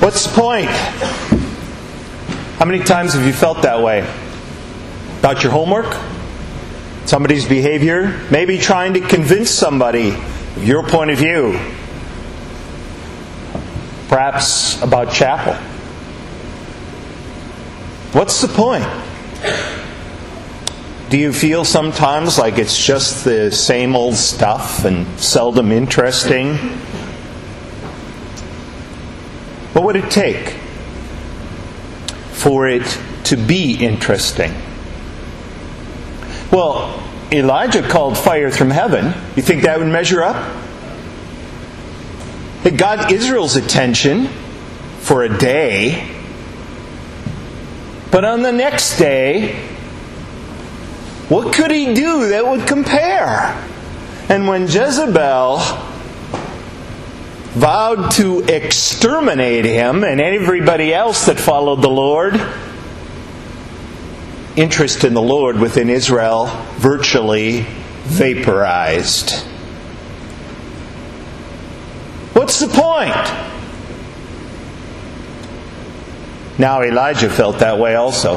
What's the point? How many times have you felt that way? About your homework? Somebody's behavior? Maybe trying to convince somebody of your point of view. Perhaps about chapel. What's the point? Do you feel sometimes like it's just the same old stuff and seldom interesting? What would it take for it to be interesting? Well, Elijah called fire from heaven. You think that would measure up? It got Israel's attention for a day. But on the next day, what could he do that would compare? And when Jezebel vowed to exterminate him and everybody else that followed the Lord, interest in the Lord within Israel virtually vaporized. What's the point? Now Elijah felt that way also.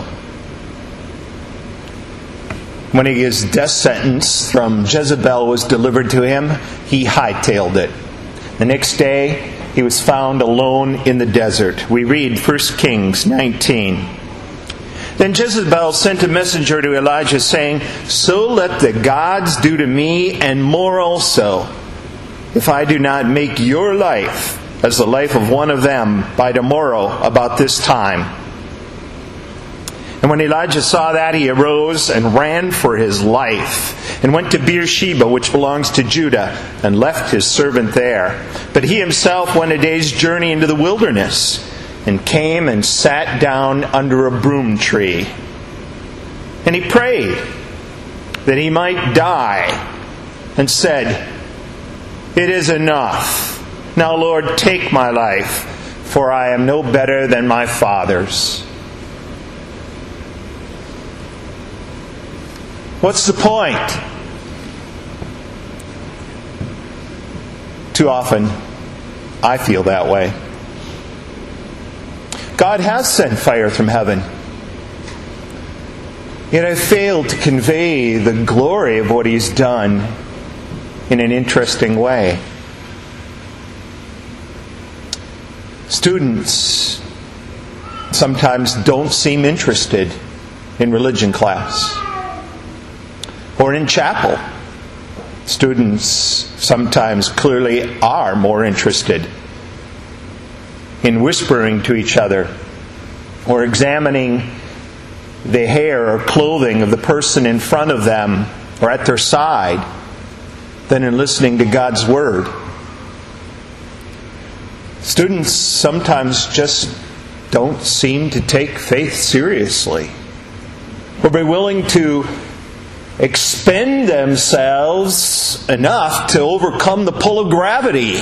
When his death sentence from Jezebel was delivered to him, he hightailed it. The next day, he was found alone in the desert. We read 1 Kings 19. Then Jezebel sent a messenger to Elijah saying, "So let the gods do to me and more also, if I do not make your life as the life of one of them by tomorrow about this time." And when Elijah saw that, he arose and ran for his life, and went to Beersheba, which belongs to Judah, and left his servant there. But he himself went a day's journey into the wilderness, and came and sat down under a broom tree. And he prayed that he might die, and said, "It is enough. Now, Lord, take my life, for I am no better than my fathers." What's the point? Too often, I feel that way. God has sent fire from heaven. Yet I failed to convey the glory of what He's done in an interesting way. Students sometimes don't seem interested in religion class or in chapel. Students sometimes clearly are more interested in whispering to each other or examining the hair or clothing of the person in front of them or at their side than in listening to God's Word. Students sometimes just don't seem to take faith seriously or be willing to expend themselves enough to overcome the pull of gravity.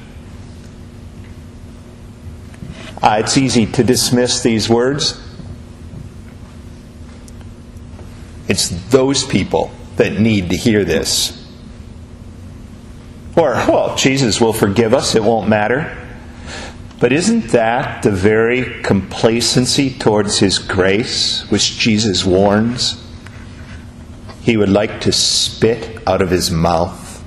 It's easy to dismiss these words. It's those people that need to hear this. Or, well, Jesus will forgive us, it won't matter. But isn't that the very complacency towards His grace which Jesus warns He would like to spit out of His mouth?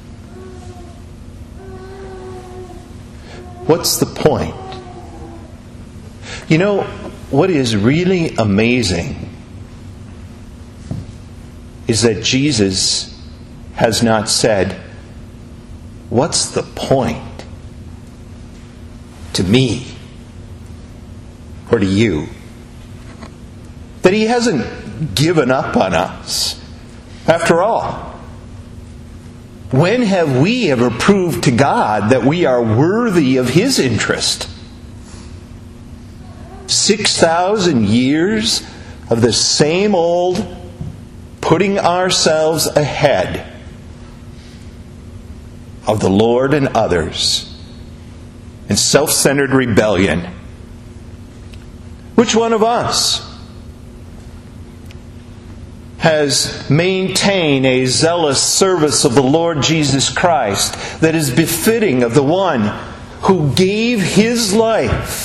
What's the point? You know, what is really amazing is that Jesus has not said, "What's the point to me or to you?" That He hasn't given up on us. After all, when have we ever proved to God that we are worthy of His interest? 6,000 years of the same old putting ourselves ahead of the Lord and others in self-centered rebellion. Which one of us has maintained a zealous service of the Lord Jesus Christ that is befitting of the one who gave His life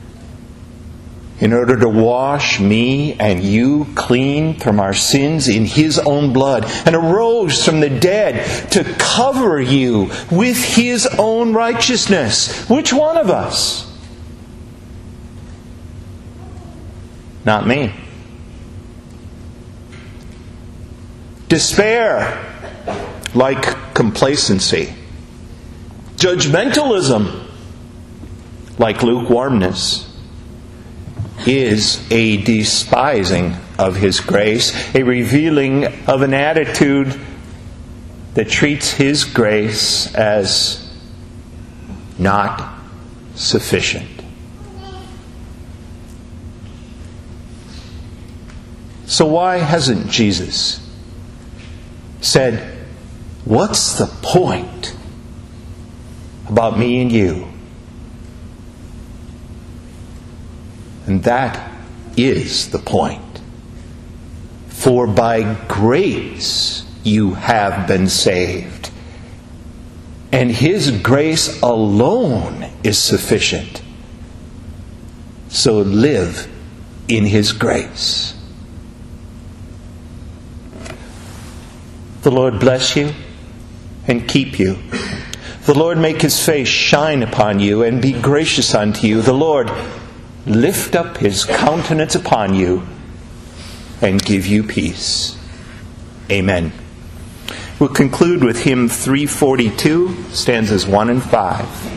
in order to wash me and you clean from our sins in His own blood, and arose from the dead to cover you with His own righteousness. Which one of us? Not me. Despair, like complacency. Judgmentalism, like lukewarmness, is a despising of His grace, a revealing of an attitude that treats His grace as not sufficient. So why hasn't Jesus said, "What's the point about me and you?" And that is the point. For by grace you have been saved, and His grace alone is sufficient. So live in His grace. The Lord bless you and keep you. The Lord make His face shine upon you and be gracious unto you. The Lord lift up His countenance upon you and give you peace. Amen. We'll conclude with hymn 342, stanzas 1 and 5.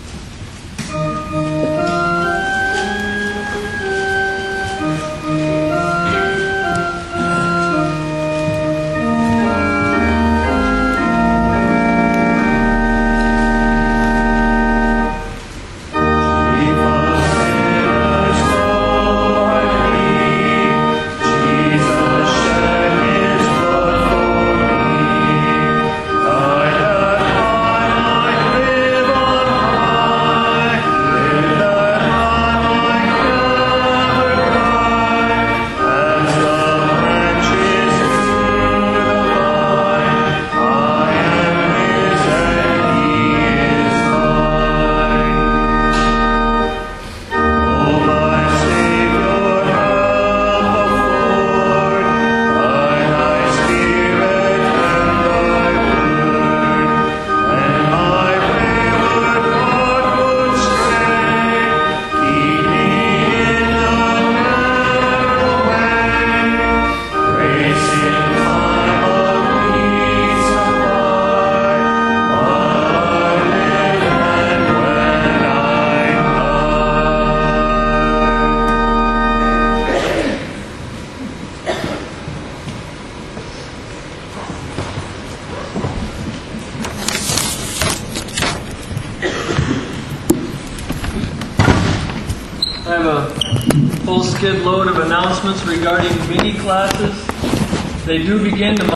I have a full skid load of announcements regarding mini classes. They do begin tomorrow.